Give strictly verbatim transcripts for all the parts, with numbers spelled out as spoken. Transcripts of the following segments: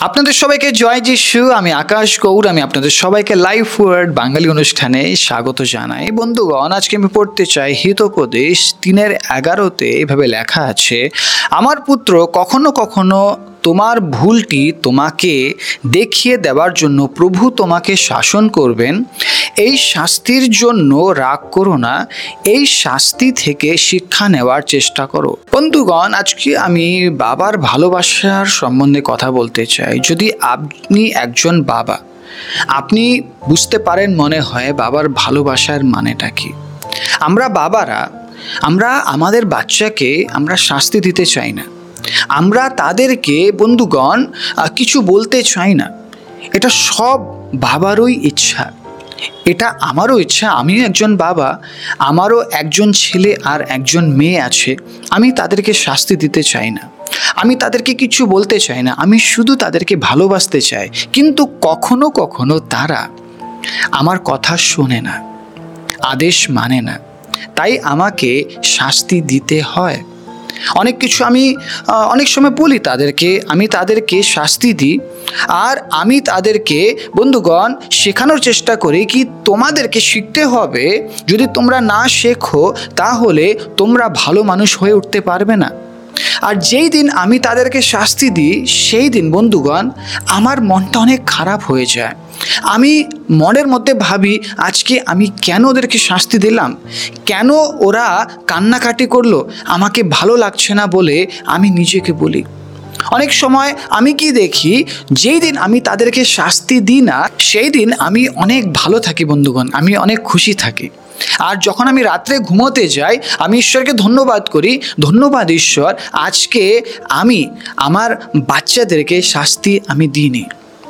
আপনাদের সবাইকে জয় যিশু। আমি আকাশ গৌর। আমি আপনাদের সবাইকে লাইফ ওয়ার্ড বাঙালি অনুষ্ঠানে স্বাগত জানাই। বন্ধুগণ, আজকে আমি পড়তে চাই হিতোপদেশ তিনের এগারোতে এভাবে লেখা আছে, আমার পুত্র, কখনো কখনো তোমার ভুলটি তোমাকে দেখিয়ে দেওয়ার জন্য প্রভু তোমাকে শাসন করবেন। এই শাস্তির জন্য রাগ করো না, এই শাস্তি থেকে শিক্ষা নেওয়ার চেষ্টা করো। বন্ধুগণ, আজকে আমি বাবার ভালোবাসার সম্বন্ধে কথা বলতে চাই। যদি আপনি একজন বাবা, আপনি বুঝতে পারেন মনে হয় বাবার ভালোবাসার মানেটা কি। আমরা বাবারা, আমরা আমাদের বাচ্চাকে আমরা শাস্তি দিতে চাই না, আমরা তাদেরকে বন্ধুগণ কিছু বলতে চাই না। এটা সব বাবারই ইচ্ছা, এটা আমারও ইচ্ছা। আমিও একজন বাবা, আমারও একজন ছেলে আর একজন মেয়ে আছে। আমি তাদেরকে শাস্তি দিতে চাই না, আমি তাদেরকে কিছু বলতে চাই না, আমি শুধু তাদেরকে ভালোবাসতে চাই। কিন্তু কখনো কখনো তারা আমার কথা শোনে না, আদেশ মানে না, তাই আমাকে শাস্তি দিতে হয়। অনেক কিছু আমি অনেক সময় বলি তাদেরকে, আমি তাদেরকে শাস্তি দিই আর আমি তাদেরকে বন্ধুগণ শেখানোর চেষ্টা করি কি তোমাদেরকে শিখতে হবে। যদি তোমরা না শেখো তাহলে তোমরা ভালো মানুষ হয়ে উঠতে পারবে না। আর যেই দিন আমি তাদেরকে শাস্তি দিই সেই দিন বন্ধুগণ আমার মনটা অনেক খারাপ হয়ে যায়। আমি মনের মধ্যে ভাবি, আজকে আমি কেন ওদেরকে শাস্তি দিলাম, কেন ওরা কান্নাকাটি করলো, আমাকে ভালো লাগছে না বলে আমি নিজেকে বলি। অনেক সময় আমি কি দেখি, যেই দিন আমি তাদেরকে শাস্তি দিই না সেই দিন আমি অনেক ভালো থাকি বন্ধুগণ, আমি অনেক খুশি থাকি। আর যখন আমি রাত্রে ঘুমোতে যাই আমি ঈশ্বরকে ধন্যবাদ করি, ধন্যবাদ ঈশ্বর, আজকে আমি আমার বাচ্চাদেরকে শাস্তি আমি দিইনি।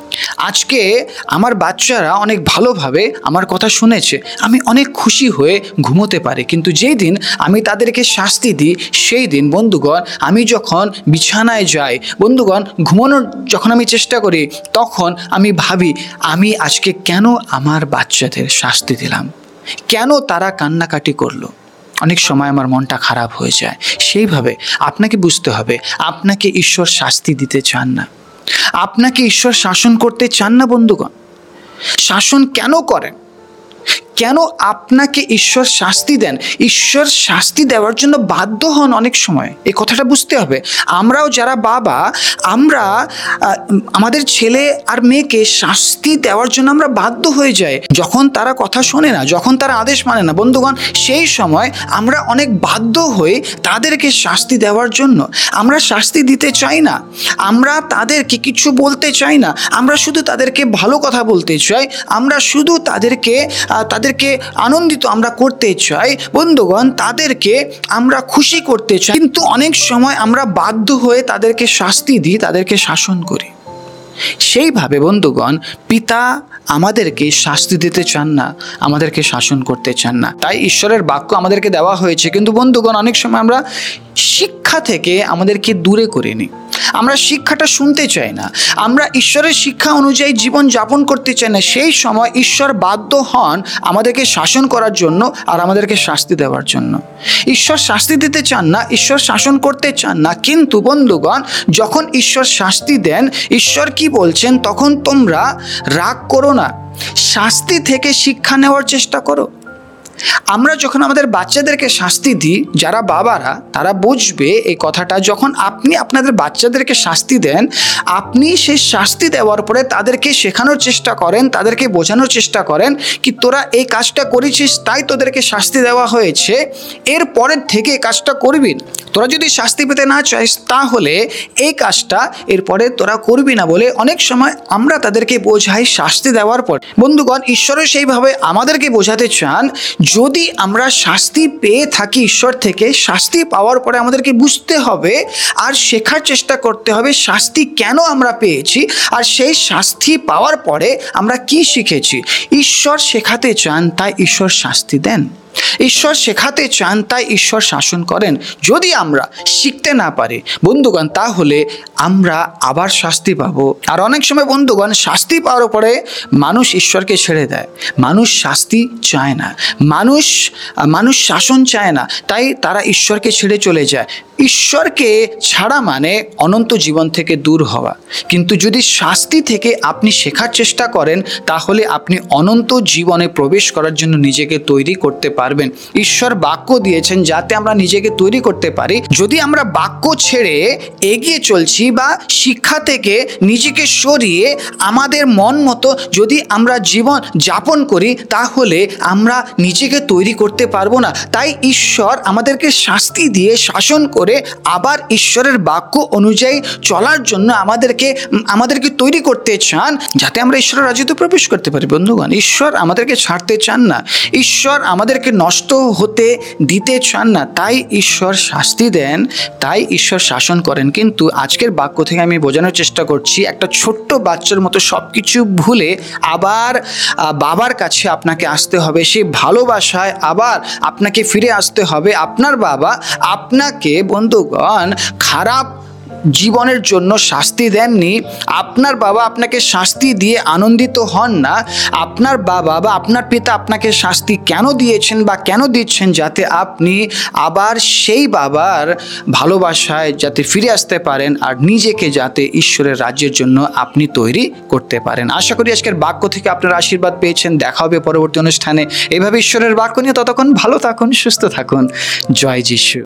আজকে আমার বাচ্চারা অনেক ভালোভাবে আমার কথা শুনেছে, আমি অনেক খুশি হয়ে ঘুমোতে পারি। কিন্তু যেই দিন আমি তাদেরকে শাস্তি দিই সেই দিন বন্ধুগণ আমি যখন বিছানায় যাই, বন্ধুগণ ঘুমানোর যখন আমি চেষ্টা করি, তখন আমি ভাবি আমি আজকে কেন আমার বাচ্চাদের শাস্তি দিলাম, কেন তারা কান্নাকাটি করলো। অনেক সময় আমার মনটা খারাপ হয়ে যায়। সেইভাবে আপনাকে বুঝতে হবে, আপনাকে ঈশ্বর শাস্তি দিতে চান না, আপনাকে ঈশ্বর শাসন করতে চান না। বন্ধুগণ, শাসন কেন করেন, কেন আপনাকে ঈশ্বর শাস্তি দেন? ঈশ্বর শাস্তি দেওয়ার জন্য বাধ্য হন অনেক সময়, এই কথাটা বুঝতে হবে। আমরাও যারা বাবা, আমরা আমাদের ছেলে আর মেয়েকে শাস্তি দেওয়ার জন্য আমরা বাধ্য হয়ে যাই। যখন তারা কথা শোনে না, যখন তারা আদেশ মানে না, বন্ধুগণ সেই সময় আমরা অনেক বাধ্য হই তাদেরকে শাস্তি দেওয়ার জন্য। আমরা শাস্তি দিতে চাই না, আমরা তাদেরকে কিছু বলতে চাই না, আমরা শুধু তাদেরকে ভালো কথা বলতে চাই, আমরা শুধু তাদেরকে তাদেরকে আনন্দিত আমরা করতে চাই। বন্ধুগণ তাদেরকে আমরা খুশি করতে চাই, কিন্তু অনেক সময় আমরা বাধ্য হয়ে তাদেরকে শাস্তি দিই, তাদেরকে শাসন করি। সেইভাবে বন্ধুগণ পিতা আমাদেরকে শাস্তি দিতে চান না, আমাদেরকে শাসন করতে চান না। তাই ঈশ্বরের বাক্য আমাদেরকে দেওয়া হয়েছে, কিন্তু বন্ধুগণ অনেক সময় আমরা শিক্ষা থেকে আমাদেরকে দূরে করে নিই, আমরা শিক্ষাটা শুনতে চাই না, আমরা ঈশ্বরের শিক্ষা অনুযায়ী জীবন যাপন করতে চাই না। সেই সময় ঈশ্বর বাধ্য হন আমাদেরকে শাসন করার জন্য আর আমাদেরকে শাস্তি দেওয়ার জন্য। ঈশ্বর শাস্তি দিতে চান না, ঈশ্বর শাসন করতে চান না। কিন্তু বন্ধুগণ যখন ঈশ্বর শাস্তি দেন, ঈশ্বর কি বলছেন, তখন তোমরা রাগ করো না, শাস্তি থেকে শিক্ষা নেওয়ার চেষ্টা করো। আমরা যখন আমাদের বাচ্চাদেরকে শাস্তি দিই, যারা বাবারা তারা বুঝবে এই কথাটা, যখন আপনি আপনাদের বাচ্চাদেরকে শাস্তি দেন, আপনি সেই শাস্তি দেওয়ার পরে তাদেরকে শেখানোর চেষ্টা করেন, তাদেরকে বোঝানোর চেষ্টা করেন কি তোরা এই কাজটা করেছিস তাই তোদেরকে শাস্তি দেওয়া হয়েছে, এর পরের থেকে এই কাজটা করবি না। তোরা যদি শাস্তি পেতে না চাইস তাহলে এই কাজটা এরপরে তোরা করবি না বলে অনেক সময় আমরা তাদেরকে বোঝাই শাস্তি দেওয়ার পর। বন্ধুগণ ঈশ্বরও সেইভাবে আমাদেরকে বোঝাতে চান, যদি আমরা শাস্তি পেয়ে থাকি ঈশ্বর থেকে, শাস্তি পাওয়ার পরে আমাদেরকে বুঝতে হবে আর শেখার চেষ্টা করতে হবে শাস্তি কেন আমরা পেয়েছি, আর সেই শাস্তি পাওয়ার পরে আমরা কি শিখেছি। ঈশ্বর শেখাতে চান, তাই ঈশ্বর শাস্তি দেন। ঈশ্বর শেখাতে চান, তাই ঈশ্বর শাসন করেন। যদি আমরা শিখতে না পারি বন্ধুগণ, তাহলে আমরা আবার শাস্তি পাবো। আর অনেক সময় বন্ধুগণ, শাস্তি পাওয়ার পরে মানুষ ঈশ্বরকে ছেড়ে দেয়। মানুষ শাস্তি চায় না, মানুষ মানুষ শাসন চায় না, তাই তারা ঈশ্বরকে ছেড়ে চলে যায়। ঈশ্বরকে ছাড়া মানে অনন্ত জীবন থেকে দূর হওয়া। কিন্তু যদি শাস্তি থেকে আপনি শেখার চেষ্টা করেন, তাহলে আপনি অনন্ত জীবনে প্রবেশ করার জন্য নিজেকে তৈরি করতে পারবেন। ঈশ্বর বাক্য দিয়েছেন যাতে আমরা নিজেকে তৈরি করতে পারি। যদি আমরা বাক্য ছেড়ে এগিয়ে চলছি বা শিক্ষা থেকে নিজেকে সরিয়ে আমাদের মন মতো যদি আমরা জীবন যাপন করি, তাহলে আমরা নিজেকে তৈরি করতে পারবো না। তাই ঈশ্বর আমাদেরকে শাস্তি দিয়ে শাসন করে আবার ঈশ্বরের বাক্য অনুযায়ী চলার জন্য আমাদেরকে আমাদেরকে তৈরি করতে চান, যাতে আমরা ঈশ্বরের রাজ্যতে প্রবেশ করতে পারি। বন্ধুগণ, ঈশ্বর আমাদেরকে ছাড়তে চান না, ঈশ্বর আমাদেরকে নষ্ট হতে দিতে চান না, তাই ঈশ্বর শাস্তি দেন, তাই ঈশ্বর শাসন করেন। কিন্তু আজকের বাক্য থেকে আমি বোঝানোর চেষ্টা করছি, একটা ছোট্ট বাচ্চার মতো সব কিছু ভুলে আবার বাবার কাছে আপনাকে আসতে হবে। সেই ভালোবাসায় আবার আপনাকে ফিরে আসতে হবে। আপনার বাবা আপনাকে বন্ধুগণ খারাপ জীবনের জন্য শাস্তি দেননি। আপনার বাবা আপনাকে শাস্তি দিয়ে আনন্দিত হন না। আপনার বাবা বা আপনার পিতা আপনাকে শাস্তি কেন দিয়েছেন বা কেন দিচ্ছেন, যাতে আপনি আবার সেই বাবার ভালোবাসায় যাতে ফিরে আসতে পারেন আর নিজেকে যাতে ঈশ্বরের রাজ্যের জন্য আপনি তৈরি করতে পারেন। আশা করি আজকের বাক্য থেকে আপনারা আশীর্বাদ পেয়েছেন। দেখা হবে পরবর্তী অনুষ্ঠানে এভাবে ঈশ্বরের বাক্য নিয়ে। ততক্ষণ ভালো থাকুন, সুস্থ থাকুন। জয় যিশু।